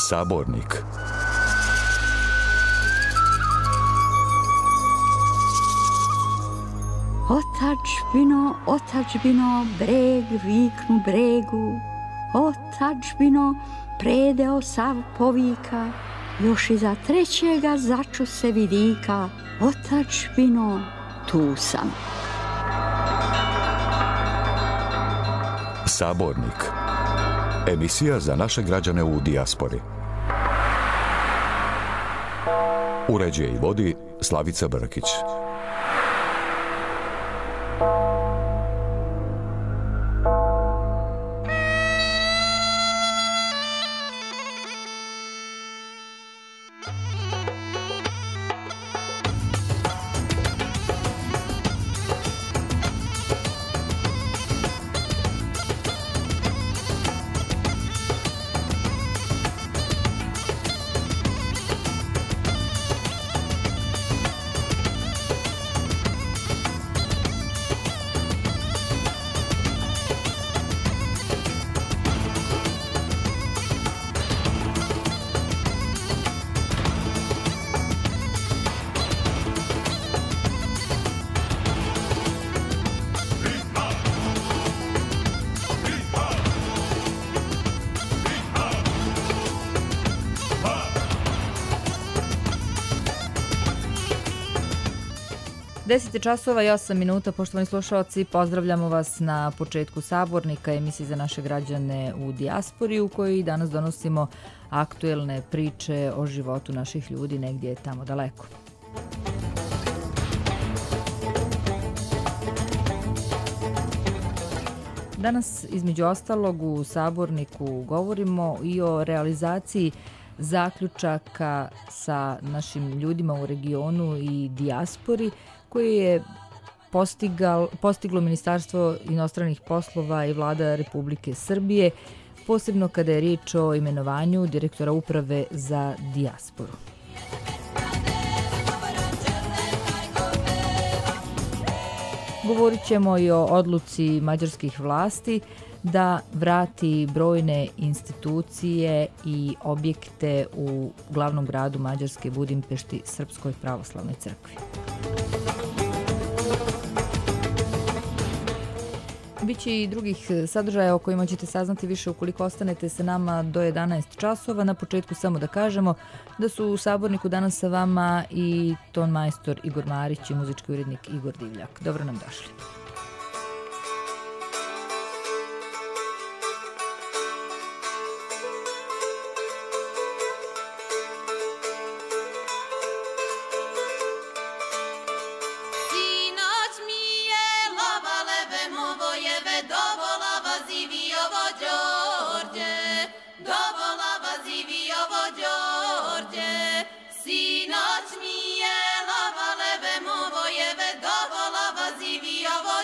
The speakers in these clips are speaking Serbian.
Sabornik. Otadžbino, otadžbino, breg viknu bregu, otadžbino, predeo sav povika, još iza trećega začu se vidika, otadžbino, tu sam. Sabornik. Emisija za naše građane u dijaspori. Uređuje i vodi Slavica Brkić. časova i 8 minuta, poštovani slušalci, pozdravljamo vas na početku Sabornika, emisije za naše građane u dijaspori, u kojoj danas donosimo aktuelne priče o životu naših ljudi negdje tamo daleko. Danas, između ostalog, u Saborniku govorimo i o realizaciji zaključaka sa našim ljudima u regionu i dijaspori, koje je postiglo Ministarstvo inostranih poslova i Vlada Republike Srbije, posebno kada je riječ o imenovanju direktora uprave za dijasporu. Govorit ćemo i o odluci mađarskih vlasti da vrati brojne institucije i objekte u glavnom gradu Mađarske, Budimpešti, Srpskoj pravoslavnoj crkvi. Biće i drugih sadržaja o kojima ćete saznati više ukoliko ostanete sa nama do 11 časova. Na početku samo da kažemo da su u Saborniku danas sa vama i ton majstor Igor Marić i muzički urednik Igor Divljak. Dobro nam došli. Sinoć mi je lava leve movo jeve dovola vazivi ovo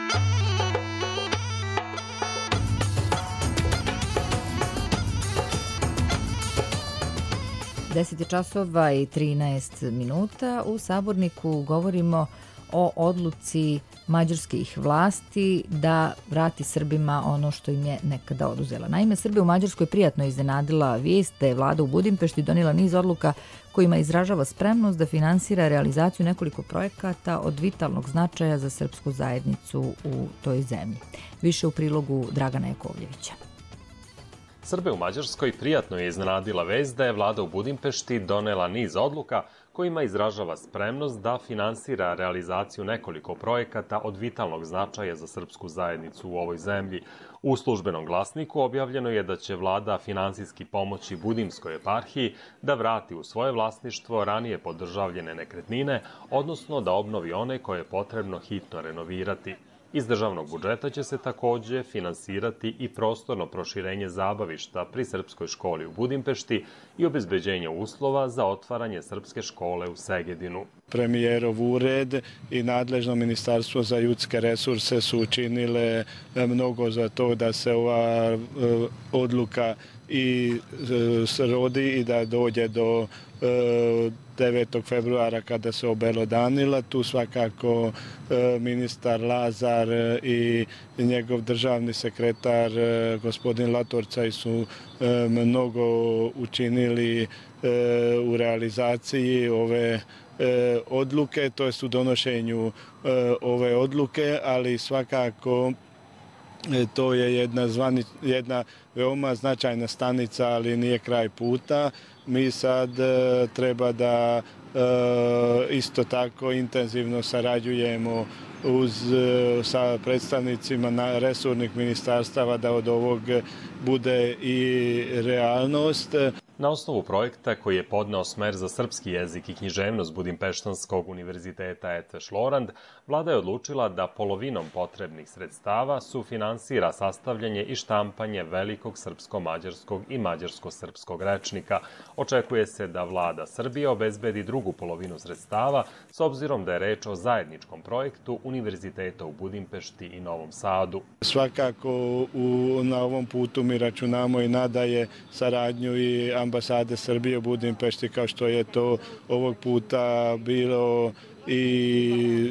časova i 13 minuta. U Saborniku govorimo o odluci mađarskih vlasti da vrati Srbima ono što im je nekada oduzela. Naime, Srbe u Mađarskoj prijatno iznenadila vijest da je vlada u Budimpešti donijela niz odluka kojima izražava spremnost da finansira realizaciju nekoliko projekata od vitalnog značaja za srpsku zajednicu u toj zemlji. Više u prilogu Dragana Jakovljevića. Srbe u Mađarskoj prijatno je iznenadila vest da je vlada u Budimpešti donela niz odluka kojima izražava spremnost da finansira realizaciju nekoliko projekata od vitalnog značaja za srpsku zajednicu u ovoj zemlji. U službenom glasniku objavljeno je da će vlada finansijski pomoći Budimskoj eparhiji da vrati u svoje vlasništvo ranije podržavljene nekretnine, odnosno da obnovi one koje je potrebno hitno renovirati. Iz državnog budžeta će se takođe finansirati i prostorno proširenje zabavišta pri Srpskoj školi u Budimpešti i obezbeđenje uslova za otvaranje Srpske škole u Segedinu. Premijerov ured i nadležno ministarstvo za ljudske resurse su učinile mnogo za to da se ova odluka i srodi i da dođe do 9. februara kada se obelodanila. Tu svakako ministar Lazar i njegov državni sekretar gospodin Latorcaj su mnogo učinili u realizaciji ove odluke, to jest u donošenju ove odluke, ali svakako to je jedna veoma značajna stanica, ali nije kraj puta. Mi sad treba da isto tako intenzivno sarađujemo sa predstavnicima resornih ministarstava da od ovog bude i realnost. Na osnovu projekta koji je podneo Smer za srpski jezik i književnost Budimpeštanskog univerziteta Etveš Lorand, vlada je odlučila da polovinom potrebnih sredstava sufinansira sastavljanje i štampanje velikog srpsko-mađarskog i mađarsko-srpskog rečnika. Očekuje se da vlada Srbije obezbedi drugu polovinu sredstava, s obzirom da je reč o zajedničkom projektu univerziteta u Budimpešti i Novom Sadu. Svakako na ovom putu mi računamo i nadalje saradnju i ambasade Srbije u Budimpešti, kao što je to ovog puta bilo i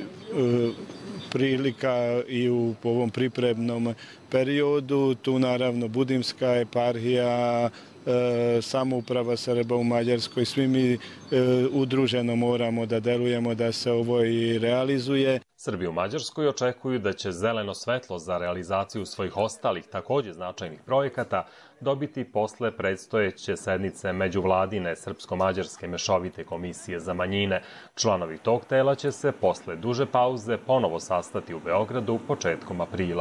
prilika i u ovom pripremnom periodu. Tu naravno Budimska eparhija, samouprava Srba u Mađarskoj, svi mi udruženo moramo da delujemo da se ovo i realizuje. Srbi u Mađarskoj očekuju da će zeleno svetlo za realizaciju svojih ostalih takođe značajnih projekata dobiti posle predstojeće sednice međuvladine Srpsko-mađarske mešovite komisije za manjine. Članovi tog tela će se posle duže pauze ponovo sastati u Beogradu početkom aprila.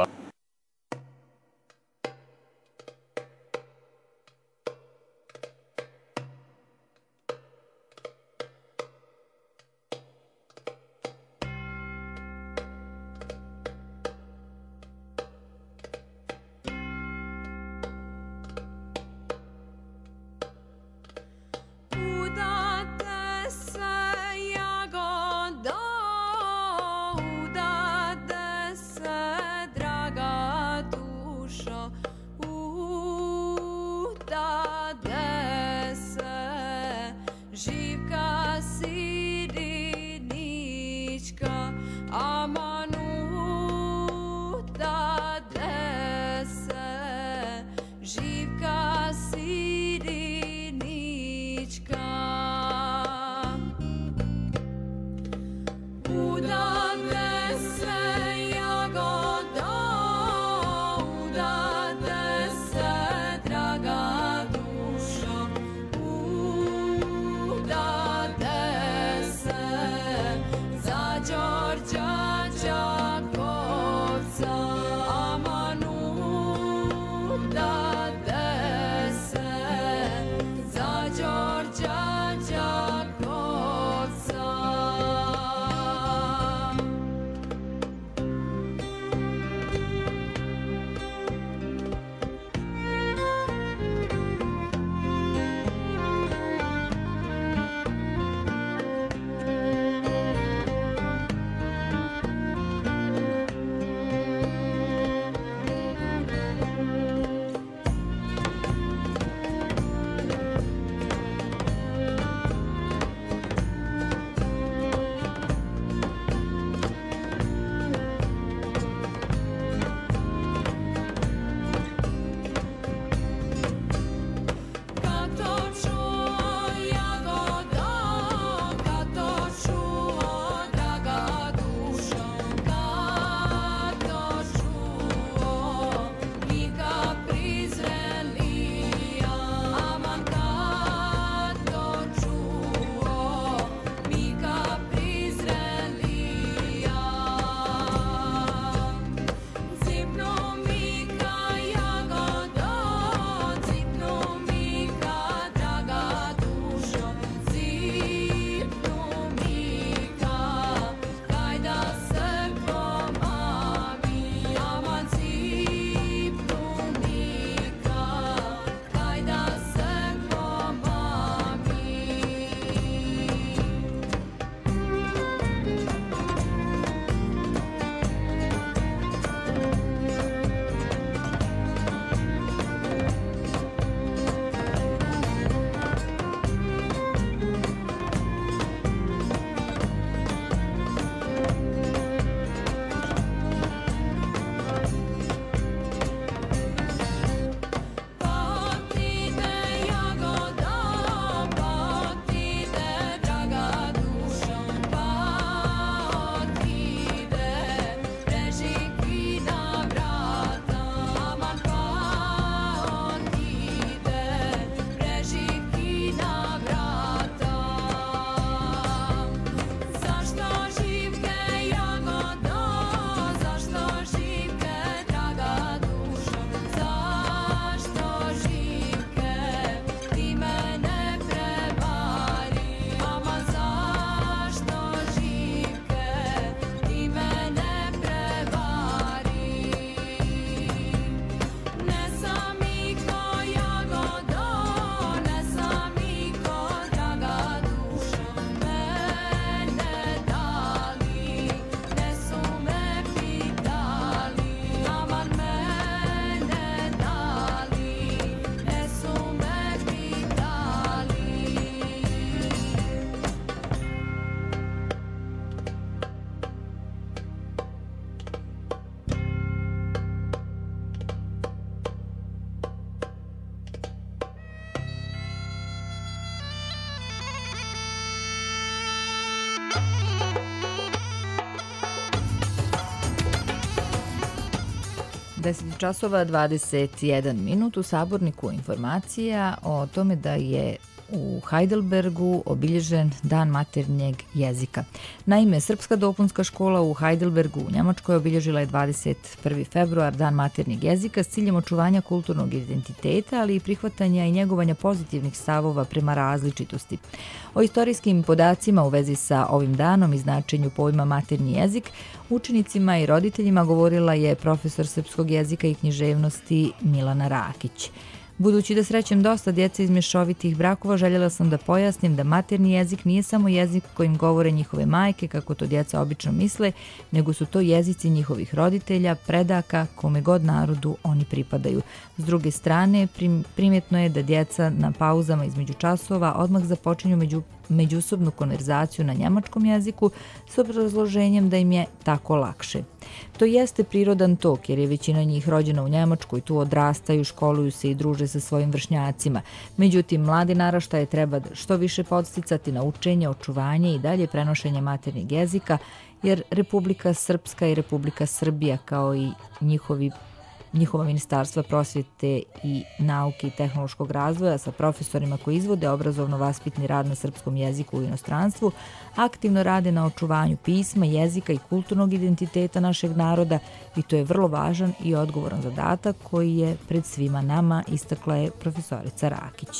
10 časova 21 minut. U Saborniku informacija o tome da je u Heidelbergu obilježen Dan maternjeg jezika. Naime, Srpska dopunska škola u Heidelbergu u Njemačkoj obilježila je 21. februar Dan maternjeg jezika s ciljem očuvanja kulturnog identiteta, ali i prihvatanja i njegovanja pozitivnih stavova prema različitosti. O istorijskim podacima u vezi sa ovim danom i značenju pojma maternji jezik učenicima i roditeljima govorila je profesor srpskog jezika i književnosti Milana Rakić. Budući da srećem dosta djece iz mješovitih brakova, željela sam da pojasnim da maternji jezik nije samo jezik kojim govore njihove majke, kako to djeca obično misle, nego su to jezici njihovih roditelja, predaka, kome god narodu oni pripadaju. S druge strane, primjetno je da djeca na pauzama između časova odmah započinju međusobnu konverzaciju na njemačkom jeziku s obrazloženjem da im je tako lakše. To jeste prirodan tok jer je većina njih rođena u Njemačkoj, tu odrastaju, školuju se i druže sa svojim vršnjacima. Međutim, mladi naraštaje treba što više podsticati na učenje, očuvanje i dalje prenošenje maternjeg jezika, jer Republika Srpska i Republika Srbija kao i njihova ministarstva prosvjete i nauke i tehnološkog razvoja sa profesorima koji izvode obrazovno-vaspitni rad na srpskom jeziku u inostranstvu aktivno rade na očuvanju pisma, jezika i kulturnog identiteta našeg naroda i to je vrlo važan i odgovoran zadatak koji je pred svima nama, istakla je profesorica Rakić.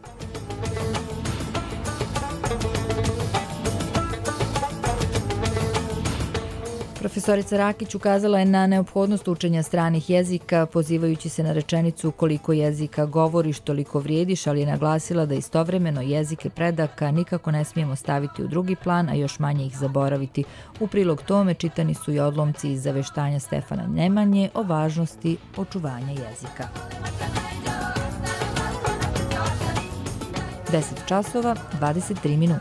Profesorica Rakić ukazala je na neophodnost učenja stranih jezika, pozivajući se na rečenicu koliko jezika govoriš, toliko vrijediš, ali je naglasila da istovremeno jezike predaka nikako ne smijemo staviti u drugi plan, a još manje ih zaboraviti. U prilog tome čitani su i odlomci iz zaveštanja Stefana Nemanje o važnosti očuvanja jezika. 10 časova, 23 minute.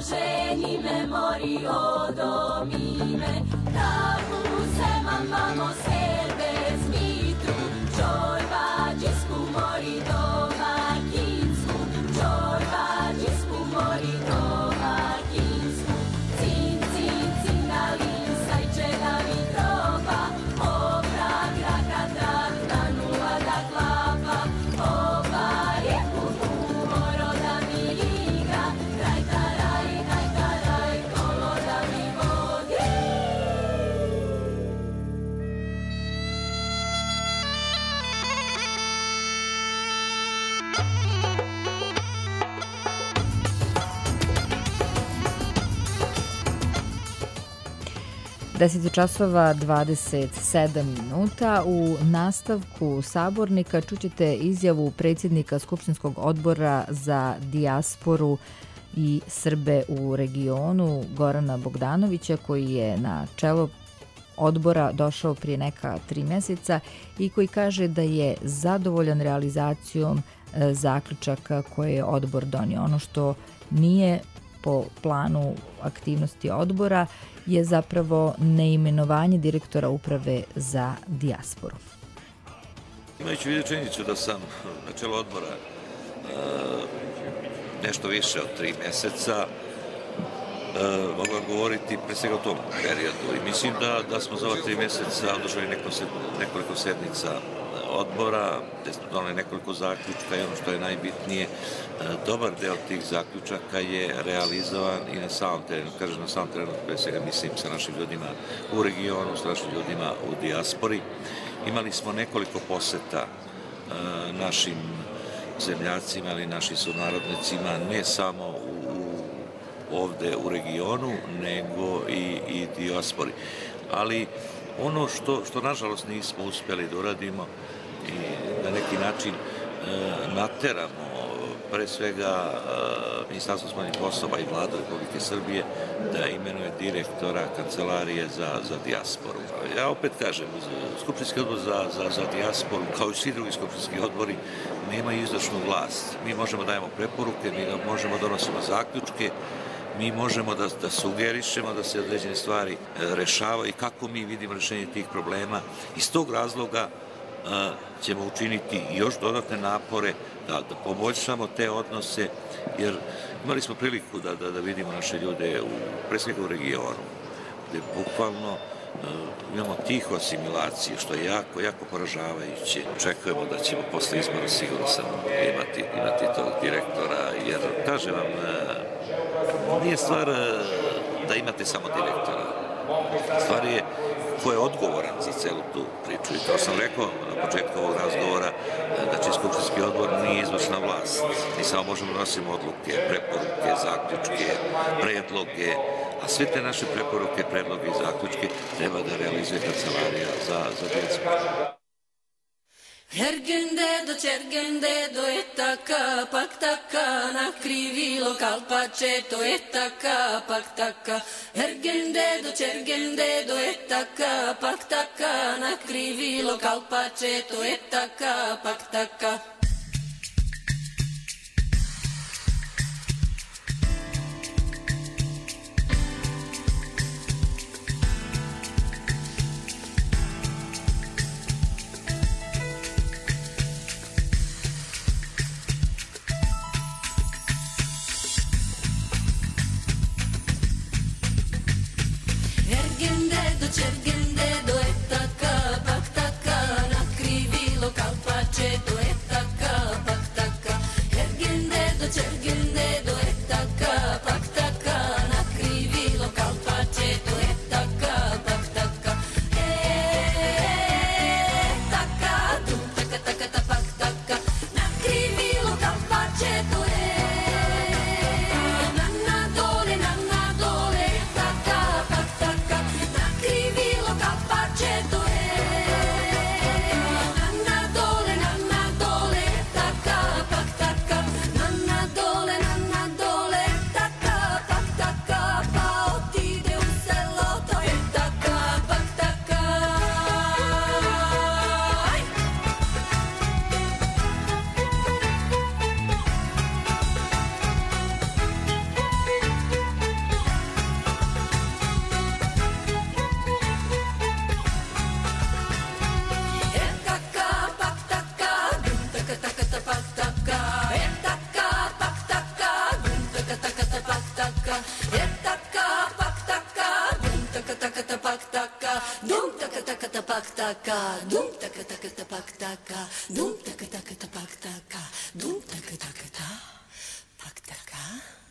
ženi me mori odomime, tabu se mamamo sebe zmitru, čorba džisku mori domaćinsku, čorba džisku mori domaćinsku. Cin, cin, cingalin, sajče da mi troba, obra graka trakta nula da klapa, oba rijeku humoro da mi igra, kraj taraj, kolo da mi vodi. 10 časova 27 minuta. U nastavku Sabornika čućete izjavu predsjednika Skupštinskog odbora za dijasporu i Srbe u regionu Gorana Bogdanovića, koji je na čelo odbora došao prije neka 3 mjeseca i koji kaže da je zadovoljan realizacijom zaključaka koje je odbor donio. Ono što nije po planu aktivnosti odbora je zapravo neimenovanje direktora uprave za dijasporu. Imajući u vidu činjenicu da sam na čelu odbora nešto više od 3 mjeseca, mogu govoriti pre svega o tom periodu i mislim da smo za ova 3 mjeseca održali nekoliko sednica odbora, gde smo donali nekoliko zaključka i ono što je najbitnije, dobar deo tih zaključaka je realizovan i na samom terenu, kažem na samom terenu, pre svega mislim sa našim ljudima u regionu, sa našim ljudima u dijaspori. Imali smo nekoliko poseta našim zemljacima ili našim sunarodnicima, ne samo ovde u regionu, nego i dijaspori. Ali ono što nažalost nismo uspjeli da uradimo i na neki način nateramo pre svega Ministarstvo spoljnih poslova i Vlada Republike Srbije da imenuje direktora Kancelarije za dijasporu. Ja opet kažem, Skupštinski odbor za dijasporu, kao i svi drugi skupštinski odbori, nema izvršnu vlast. Mi možemo dajemo preporuke, mi možemo donosimo zaključke, mi možemo da sugerišemo da se određene stvari rešavaju i kako mi vidimo rešenje tih problema. Iz tog razloga ćemo učiniti još dodatne napore da poboljšamo te odnose, jer imali smo priliku da vidimo naše ljude pre svega u regionu, gde bukvalno imamo tihu asimilaciju, što je jako poražavajuće. Očekujemo da ćemo posle izbora sigurno sam imati tog direktora, jer kažem vam, nije stvar da imate samo direktora. Stvar je ko je odgovoran za celu tu priču. I to sam rekao na početku ovog razgovora, znači Skupštinski odbor nije izvršna vlast. Mi samo možemo da nosimo odluke, preporuke, zaključke, predloge, a sve te naše preporuke, predloge i zaključke treba da realizuje Kancelarija za dijasporu. Ergendedo, cergendedo, etaka, paktaka, nakrivilo kalpačeto, etaka, paktaka. Ergendedo, cergendedo, etaka, paktaka, nakrivilo kalpačeto, etaka, paktaka. Cergendedo, etaka, paktaka, nakrivilo kalpačeto, etaka, paktaka. Ergendedo, cergendedo, etaka, paktaka, nakrivilo kalpačeto, etaka, paktaka. Etaka, tu, taka, taka, ta, paktaka, nakrivilo kalpačeto, nanna dole, etaka, paktaka. Nakrivilo taka, dum taka taka tapak taka, dum taka taka tapak taka, dum taka taka ta, pak taka.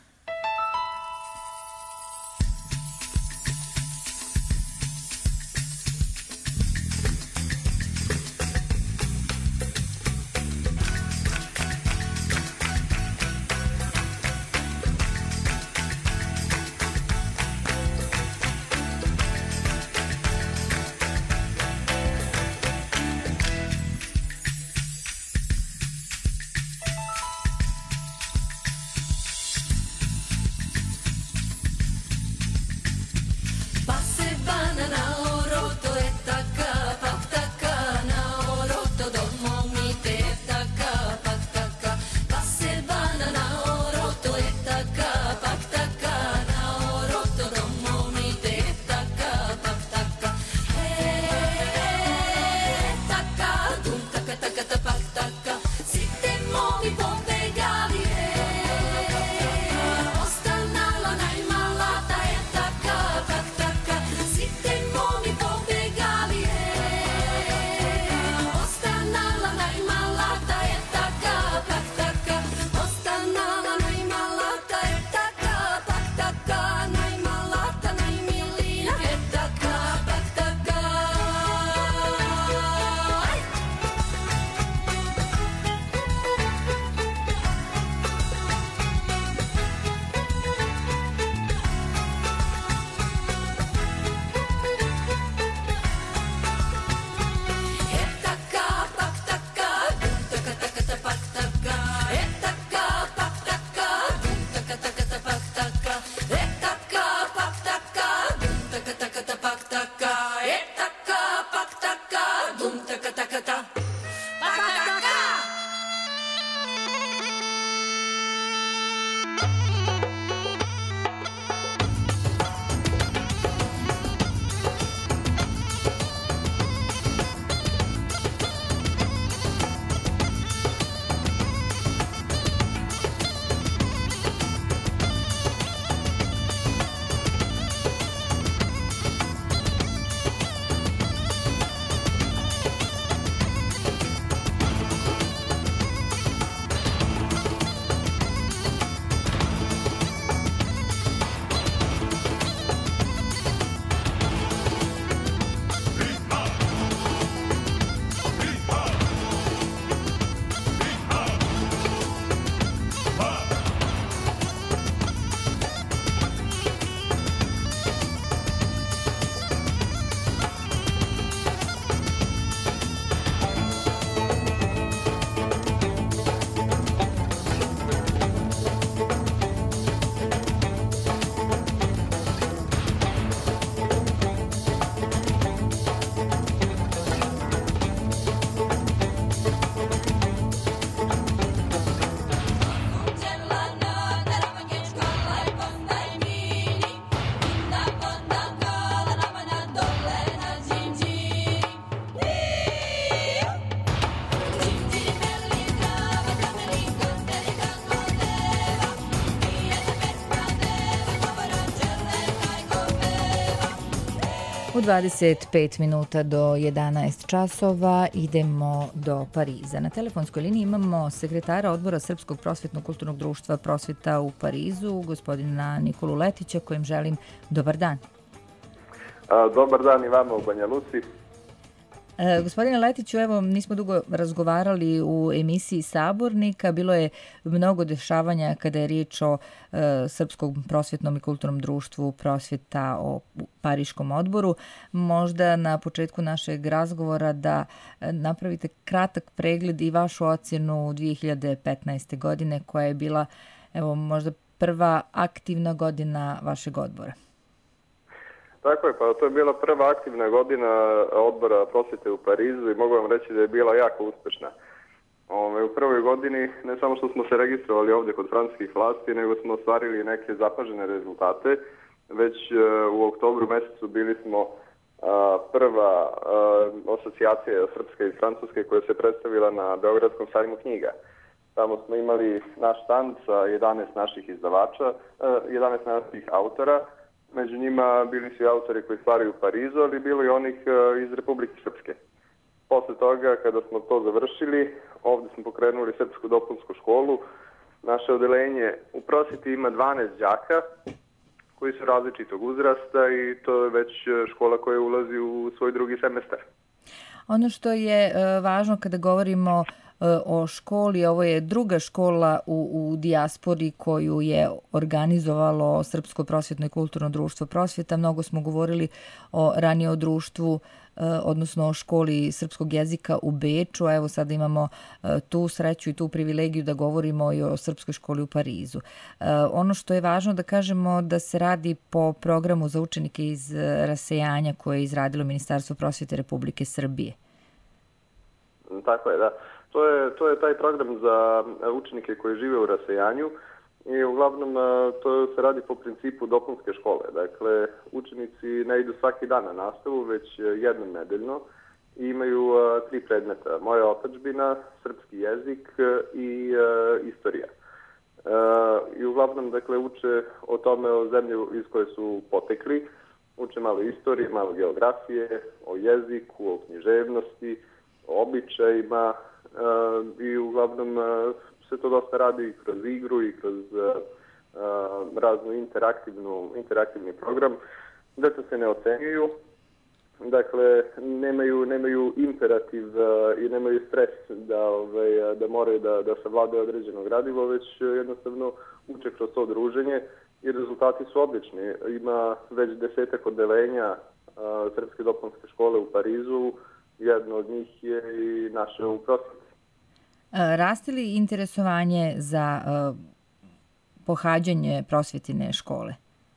U 25 minuta do 11 časova idemo do Pariza. Na telefonskoj liniji imamo sekretara odbora Srpskog prosvetnog kulturnog društva Prosveta u Parizu, gospodina Nikolu Letića, kojem želim dobar dan. Dobar dan i vama u Banja Luci. Gospodine Letiću, evo, nismo dugo razgovarali u emisiji Sabornika. Bilo je mnogo dešavanja kada je riječ o Srpskom prosvetnom i kulturnom društvu Prosveta o Pariškom odboru. Možda na početku našeg razgovora da napravite kratak pregled i vašu ocjenu 2015. godine, koja je bila, evo, možda prva aktivna godina vašeg odbora. Tako je, pa to je bila prva aktivna godina odbora prosvete u Parizu i mogu vam reći da je bila jako uspešna. U prvoj godini ne samo što smo se registrovali ovdje kod francuskih vlasti, nego smo ostvarili neke zapažene rezultate. Već u oktobru mjesecu bili smo prva asocijacija srpske i francuske koja se predstavila na Beogradskom sajmu knjiga. Tamo smo imali naš stand sa 11 naših izdavača, 11 naših autora. Među njima bili su i autori koji stvaraju u Parizu, ali bilo i onih iz Republike Srpske. Posle toga, kada smo to završili, ovde smo pokrenuli Srpsku dopunsku školu. Naše odeljenje u prosveti ima 12 đaka koji su različitog uzrasta i to je već škola koja ulazi u svoj drugi semestar. Ono što je važno kada govorimo o školi, ovo je druga škola u dijaspori koju je organizovalo Srpsko prosvjetno i kulturno društvo Prosvjeta. Mnogo smo govorili ranije o društvu, odnosno o školi srpskog jezika u Beču, a evo sada imamo tu sreću i tu privilegiju da govorimo i o srpskoj školi u Parizu. Ono što je važno da kažemo da se radi po programu za učenike iz rasejanja koje je izradilo Ministarstvo prosvjete Republike Srbije. Tako je, da. To je taj program za učenike koji žive u rasejanju i uglavnom to se radi po principu dopunske škole. Dakle, učenici ne idu svaki dan na nastavu, već jednom nedeljno i imaju 3 predmeta. Moja otadžbina, srpski jezik i istorija. I uglavnom, dakle, uče o tome, o zemlji iz koje su potekli. Uče malo istorije, malo geografije, o jeziku, o književnosti, o običajima i uglavnom se to dosta radi kroz igru i kroz raznu interaktivni program. Deca se ne ocenjuju, dakle nemaju imperativ i nemaju stres da moraju da savladaju određeno gradivo, već jednostavno uče kroz to druženje i rezultati su odlični. Ima već 10 odeljenja Srpske dopunske škole u Parizu, jedno od njih je i naše u prosvjeti. Raste li interesovanje za pohađanje prosvjetine škole?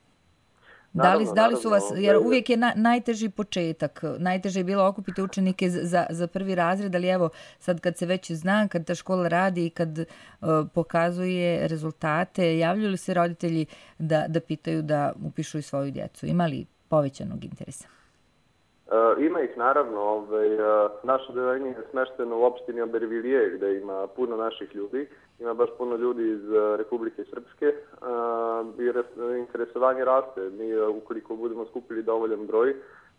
Da li su vas, jer uvijek je najteži početak, najteže je bilo okupiti učenike za prvi razred, ali evo sad kad se već zna, kad ta škola radi i kad pokazuje rezultate, javljaju li se roditelji da pitaju da upišu i svoju djecu? Ima li povećanog interesa? Ima ih naravno. Naše odeljenje je smešteno u opštini Aubervilliers gde ima puno naših ljudi. Ima baš puno ljudi iz Republike Srpske i interesovanje raste. Mi ukoliko budemo skupili dovoljan broj,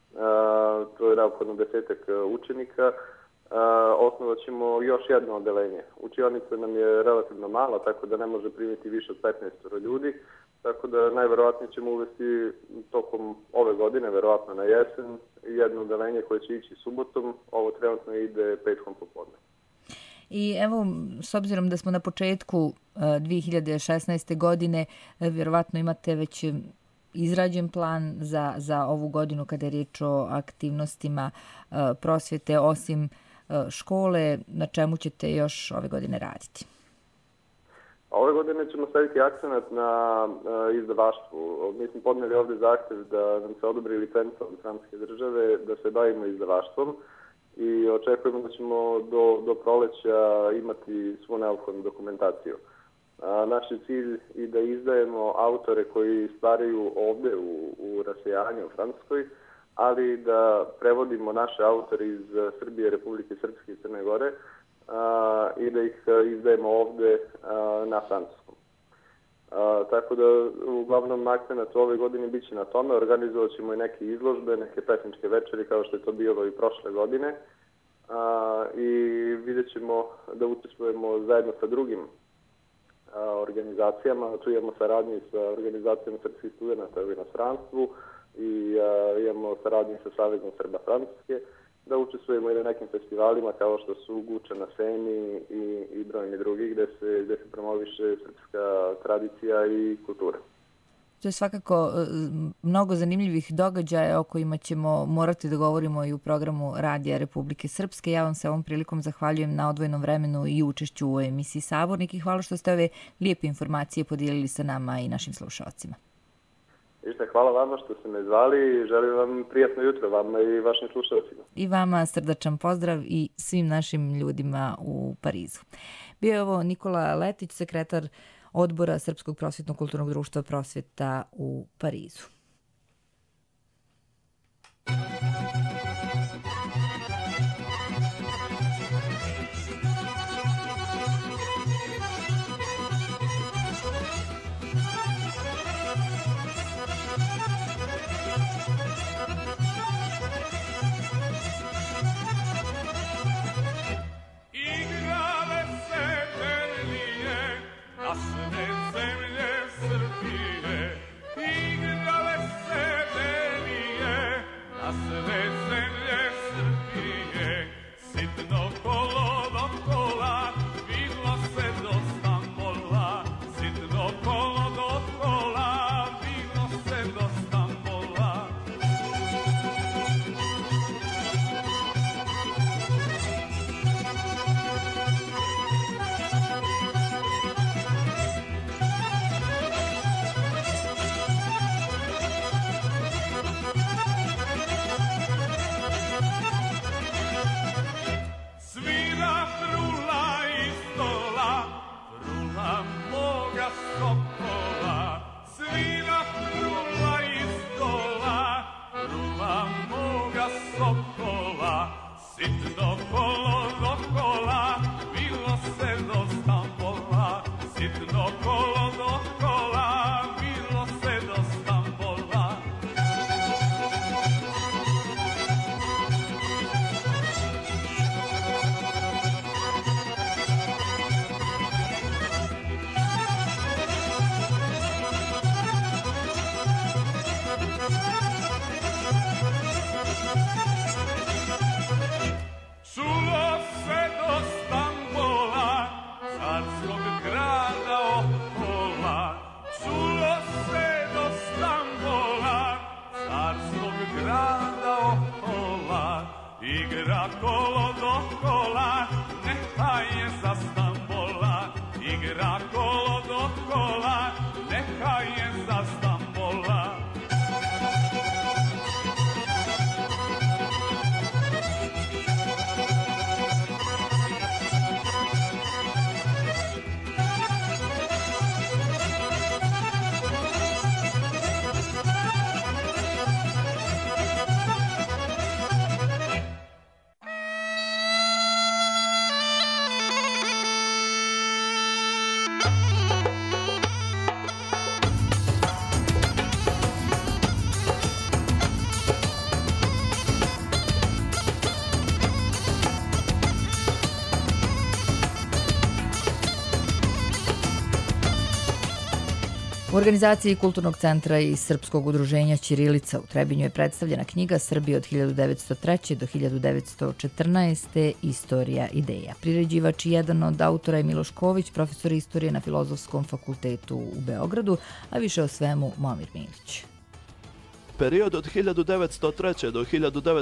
to je neophodno 10 učenika, osnovat ćemo još jedno odeljenje. Učionica nam je relativno mala, tako da ne može primiti više od 15 ljudi. Tako da najverovatnije ćemo uvesti tokom ove godine, verovatno na jesen, jedno odeljenje koje će ići subotom. Ovo trenutno ide petkom popodne. I evo, s obzirom da smo na početku 2016. godine, vjerovatno imate već izrađen plan za ovu godinu kada je riječ o aktivnostima prosvjete, osim škole, na čemu ćete još ove godine raditi? Ove godine ćemo staviti akcenat na izdavaštvu. Mi smo podneli ovde zahtev da nam se odobri licenca od francuske države da se bavimo izdavaštvom i očekujemo da ćemo do proleća imati svu neophodnu dokumentaciju. Naš je cilj i da izdajemo autore koji stvaraju ovde u rasejanju u Francuskoj, ali da prevodimo naše autore iz Srbije, Republike Srpske i Crne Gore i da ih izdajemo ovde na francuskom. Tako da uglavnom akcenat u ove godine bit će na tome. Organizovat ćemo i neke izložbe, neke pesničke večeri kao što je to bilo i prošle godine i vidjet ćemo da učestvujemo zajedno sa drugim organizacijama. Tu imamo saradnji sa organizacijom srpskih studenta u inostranstvu i imamo saradnji sa Savezom Srba Francuske, da učestvujemo i na nekim festivalima kao što su Guča na Seni i brojni drugi gde se promoviše srpska tradicija i kultura. To je svakako mnogo zanimljivih događaja o kojima ćemo morati da govorimo i u programu Radija Republike Srpske. Ja vam se ovom prilikom zahvaljujem na odvojenom vremenu i učešću u emisiji Sabornik i hvala što ste ove lijepe informacije podijelili sa nama i našim slušalcima. Hvala vama što ste me zvali i želim vam prijatno jutro, vama i vašim slušalcima. I vama srdačan pozdrav i svim našim ljudima u Parizu. Bio je ovo Nikola Letić, sekretar Odbora Srpskog prosvjetno-kulturnog društva Prosvjeta u Parizu. organizaciji Kulturnog centra i Srpskog udruženja Ćirilica u Trebinju je predstavljena knjiga Srbije od 1903. do 1914. Istorija ideja. Priređivač i jedan od autora je Miloš Ković, profesor istorije na Filozofskom fakultetu u Beogradu, a više o svemu Momir Milić. Period od 1903. do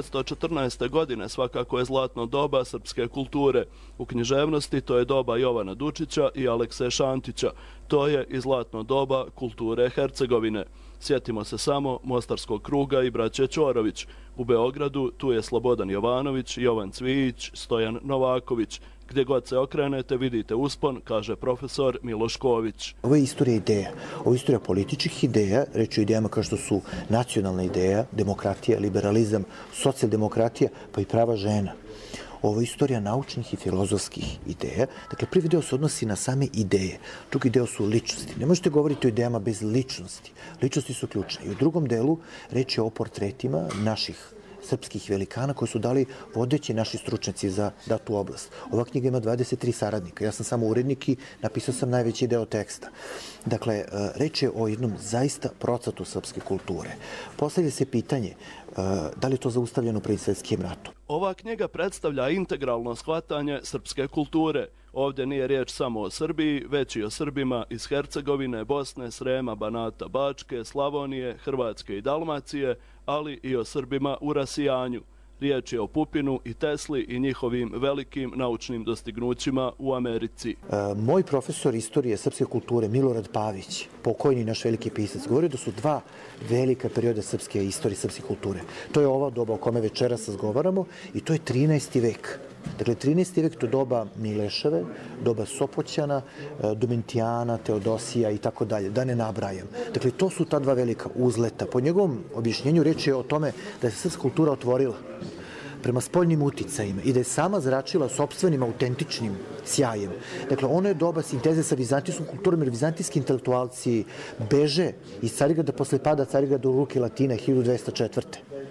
1914. godine svakako je zlatno doba srpske kulture. U književnosti to je doba Jovana Dučića i Alekse Šantića. To je i zlatno doba kulture Hercegovine. Sjetimo se samo Mostarskog kruga i braće Ćorović. U Beogradu tu je Slobodan Jovanović, Jovan Cvijić, Stojan Novaković. Gdje god se okrenete vidite uspon, kaže profesor Miloš Ković. Ovo je istorija ideja. Ovo je istorija političkih ideja, reč o idejama kao što su nacionalna ideja, demokratija, liberalizam, socijaldemokratija, pa i prava žena. Ovo je istorija naučnih i filozofskih ideja. Dakle, prvi deo se odnosi na same ideje. Drugi deo su ličnosti. Ne možete govoriti o idejama bez ličnosti. Ličnosti su ključne. I u drugom delu reč je o portretima naših srpskih velikana koji su dali vodeći naši stručnjaci za datu oblast. Ova knjiga ima 23 saradnika. Ja sam samo urednik i napisao sam najveći deo teksta. Dakle, reč je o jednom zaista procvatu srpske kulture. Postavlja se pitanje da li je to zaustavljeno pred svjetskim ratom. Ova knjiga predstavlja integralno shvatanje srpske kulture. Ovdje nije riječ samo o Srbiji, već i o Srbima iz Hercegovine, Bosne, Srema, Banata, Bačke, Slavonije, Hrvatske i Dalmacije, ali i o Srbima u rasijanju. Riječ je o Pupinu i Tesli i njihovim velikim naučnim dostignućima u Americi. Moj profesor istorije srpske kulture, Milorad Pavić, pokojni naš veliki pisac, govorio da su dva velika perioda srpske istorije, srpske kulture. To je ova doba o kome večeras razgovaramo i to je 13. vek. Dakle, 13. vek to doba Mileševe, doba Sopoćana, Domitijana, Teodosija i tako dalje, da ne nabrajam. Dakle, to su ta dva velika uzleta. Po njegovom objašnjenju reč je o tome da se srpska kultura otvorila prema spoljnim uticajima i da je sama zračila sopstvenim autentičnim sjajem. Dakle, ono je doba sinteze sa vizantijskom kulturom, jer vizantijski intelektualci beže iz Carigrada posle pada Carigrada u ruke Latina 1204.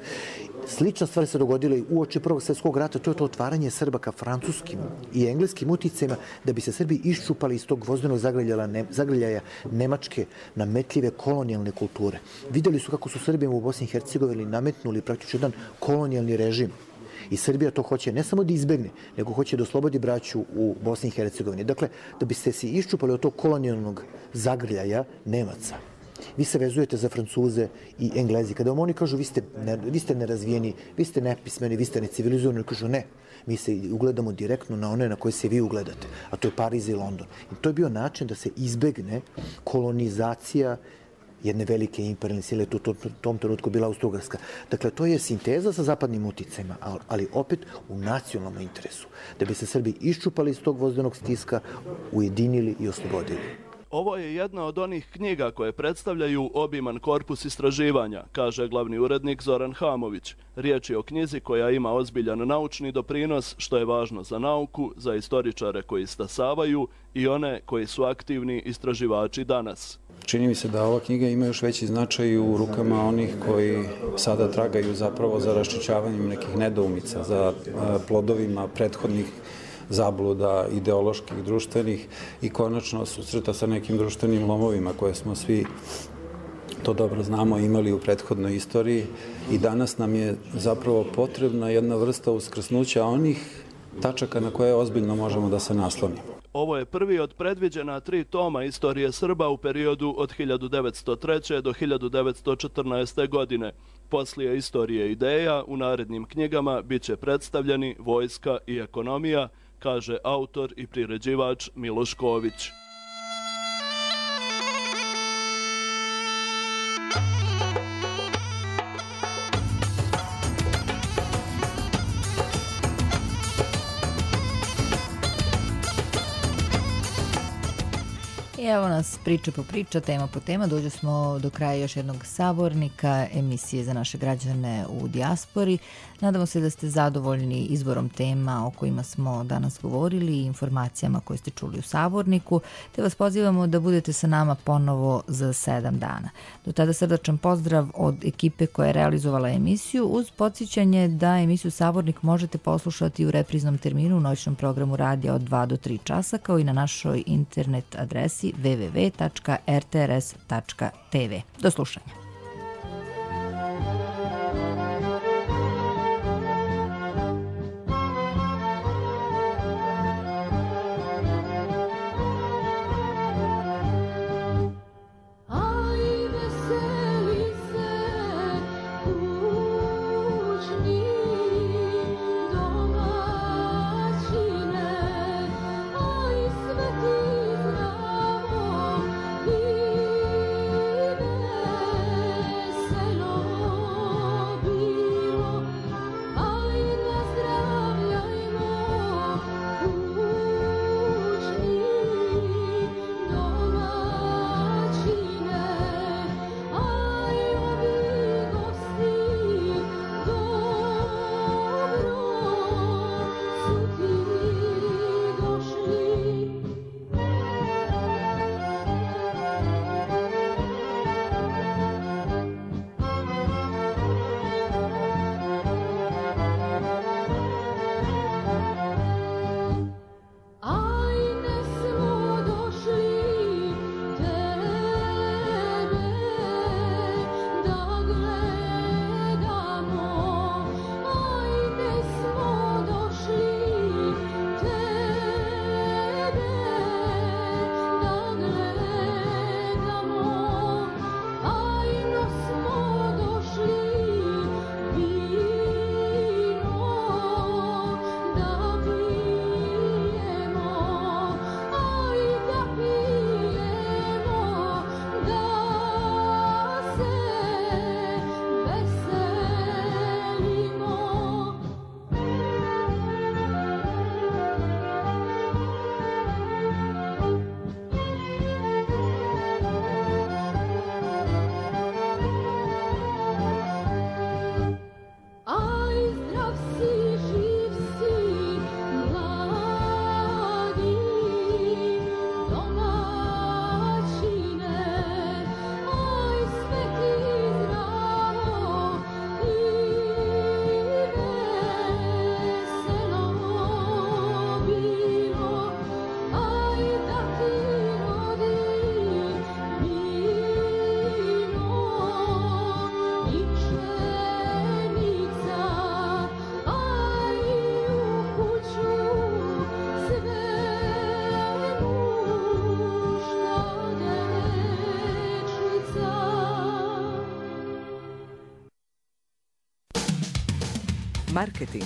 Slična stvar se dogodila i uoči Prvog svjetskog rata, to je to otvaranje Srba ka francuskim i engleskim uticajima da bi se Srbi iščupali iz tog gvozdenog zagrljaja nemačke nametljive kolonijalne kulture. Vidjeli su kako su Srbima u Bosni i Hercegovini nametnuli praktično jedan kolonijalni režim. I Srbija to hoće ne samo da izbegne, nego hoće da oslobodi braću u Bosni i Hercegovini. Dakle, da biste se iščupali od tog kolonijalnog zagrljaja Nemaca. Vi se vezujete za Francuze i Englezi. Kada vam oni kažu vi ste nerazvijeni, vi ste nepismeni, vi ste necivilizovani, kažu ne. Mi se ugledamo direktno na one na koje se vi ugledate, a to je Pariz i London. I to je bio način da se izbegne kolonizacija jedne velike imperijalne sile, u tom trenutku bila Austro-Ugarska. Dakle, to je sinteza sa zapadnim uticajima, ali opet u nacionalnom interesu, da bi se Srbi iščupali iz tog vozdenog stiska, ujedinili i oslobodili. Ovo je jedna od onih knjiga koje predstavljaju obiman korpus istraživanja, kaže glavni urednik Zoran Hamović. Riječ je o knjizi koja ima ozbiljan naučni doprinos, što je važno za nauku, za istoričare koji stasavaju i one koji su aktivni istraživači danas. Čini mi se da ova knjiga ima još veći značaj u rukama onih koji sada tragaju zapravo za raščišćavanjem nekih nedoumica, za plodovima prethodnih zabluda ideoloških, društvenih i konačno susreta sa nekim društvenim lomovima koje smo svi, to dobro znamo, imali u prethodnoj istoriji i danas nam je zapravo potrebna jedna vrsta uskrsnuća onih tačaka na koje ozbiljno možemo da se naslonimo. Ovo je prvi od predviđena 3 toma istorije Srba u periodu od 1903. do 1914. godine. Poslije istorije ideja u narednim knjigama biće predstavljeni vojska i ekonomija, kaže autor i priređivač Miloš Ković. Evo nas priča po priča, tema po tema. Dođe smo do kraja još jednog sabornika emisije za naše građane u dijaspori. Nadamo se da ste zadovoljni izborom tema o kojima smo danas govorili i informacijama koje ste čuli u saborniku, te vas pozivamo da budete sa nama ponovo za 7 dana. Do tada srdačan pozdrav od ekipe koja je realizovala emisiju, uz podsjećanje da emisiju Sabornik možete poslušati u repriznom terminu u noćnom programu radija od 2 do 3 časa, kao i na našoj internet adresi www.rtrs.tv. Do slušanja. Marketing.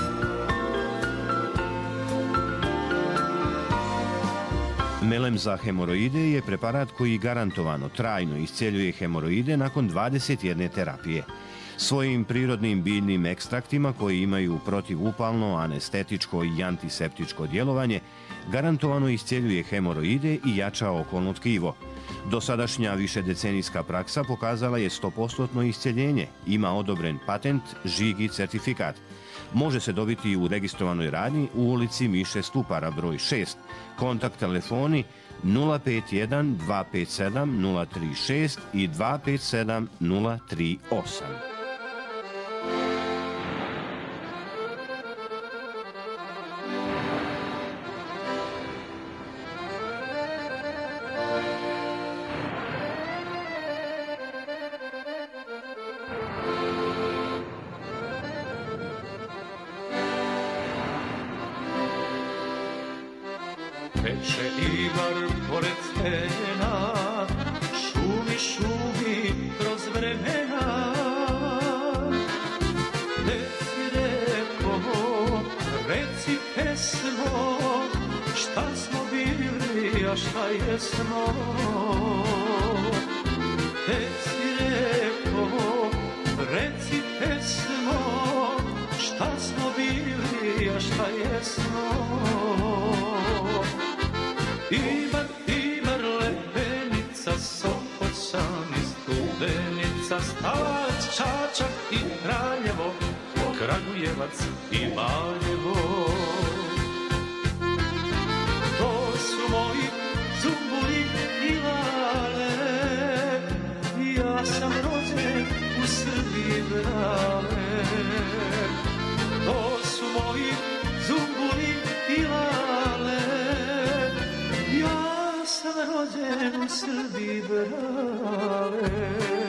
Melem za hemoroide je preparat koji garantovano trajno isceljuje hemoroide nakon 21 terapije. Svojim prirodnim biljnim ekstraktima koji imaju protivupalno, anestetičko i antiseptičko djelovanje, garantovano isceljuje hemoroide i jača okolno tkivo. Dosadašnja višedecenijska praksa pokazala je 100% isceljenje, ima odobren patent, žig i certifikat. Može se dobiti u registrovanoj radnji u ulici Miše Stupara broj 6. Kontakt telefoni 051 257 036 i 257 038. Peče Ivar pored stena, šumi, šumi kroz vremena. Reci reko, reci pesmo, šta smo bili, a šta jesmo. Reci reko, reci pesmo, šta smo bili, a šta jesmo. Ibar lepenica, Sopoćan i Studenica, Stalać, Čačak i Kraljevo, Kragujevac i Valjevo. To su moji zumbuli i lale, ja sam rođen u Srbiji, brale. To su moji zumbuli i lale, ja sam rođen rođen u Srbiji, brale.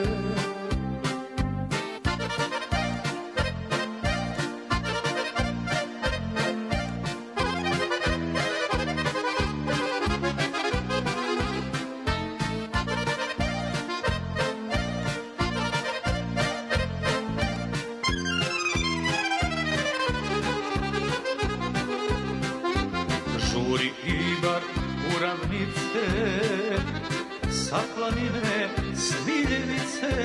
Žuri Ibar u ravnice, sa planine Sviljevice,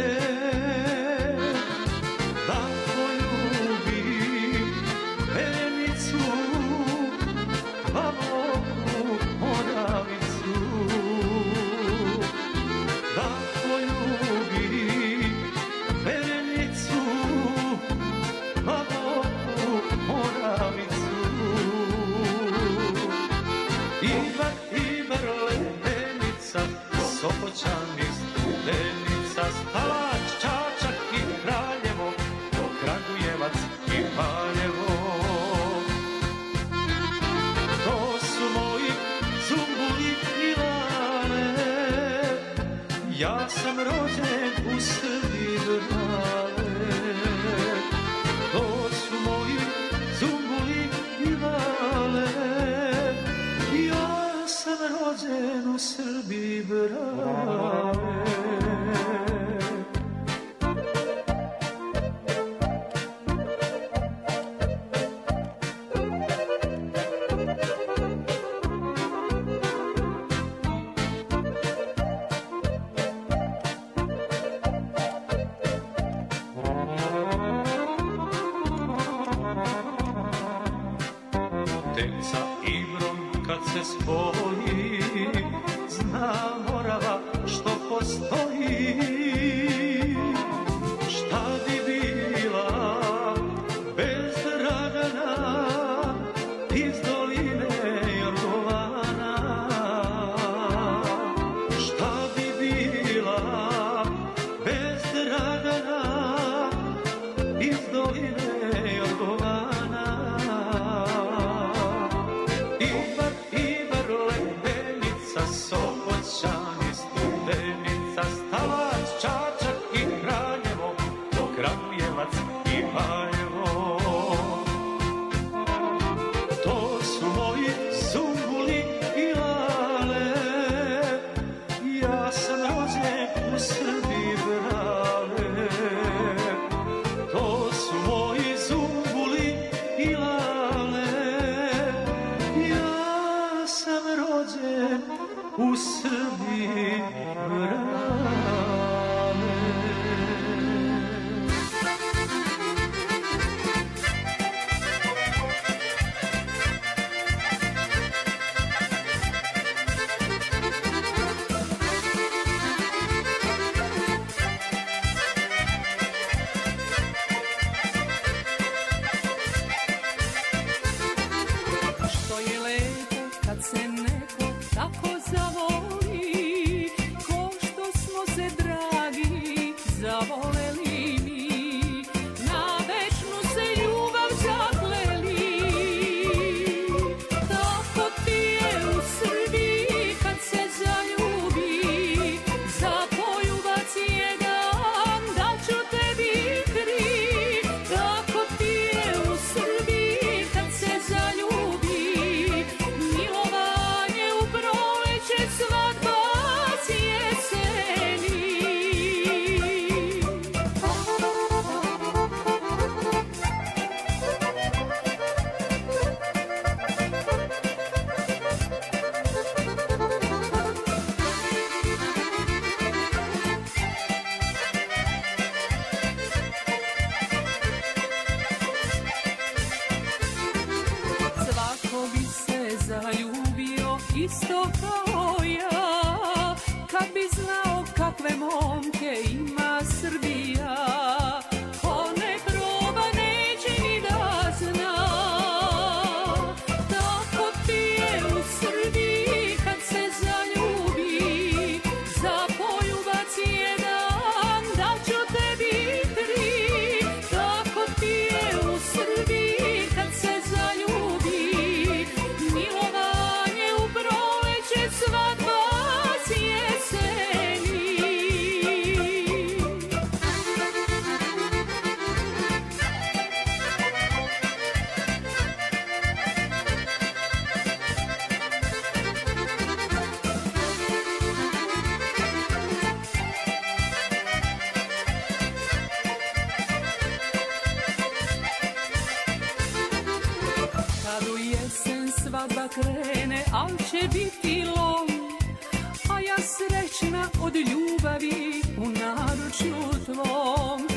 da poljubi verenicu, Baboku Moravicu. Da poljubi verenicu, Baboku Moravicu. Ibar lepenica, Sopoćani studenica, Stalač, Čačak i Kraljevo, Kragujevac i Valjevo. To su moji zumbuli i lale, ja sam rođen u Srbiji, brale. To su moji zumbuli i lale, ja sam rođen u Srbiji, brale. Tek sa Ibrom kad se spoji, zna Morava što postoji. Šta bi bila bez Dragana iz doline Jorgovana? Šta bi bila bez Dragana iz doline Jorgovana? Ibar lepenica, Sopoćani studenica, Stalač, Čačak i Kraljevo, Kragujevac i Valjevo. To su moji zumbuli i lale, ja sam rođen u Srbiji, brale. To su moji zumbuli i lale, ja sam rođen u Srbiji, brale. Što je lepo kad se neko tako zavoli, ko što smo se dragi zavoleli mi, na večnu se ljubav zakleli. Tako ti je u Srbiji kad se zaljubi, za poljubac jedan da ću tebi kri. Tako ti je u Srbiji kad se zaljubi, milovanje u proleće, svadba s jeseni. Svako bi se zaljubio isto kao ja, kad bi znao kakve momke ima Srbija. Ko ne proba neće ni da zna. Tako ti je u Srbiji kad se zaljubi, za poljubac jedan da ću tebi kri. Tako ti je u Srbiji kad se zaljubi, milovanje u proleće, svadba krene, al će biti lom, a ja srećna od ljubavi u naručju tvom.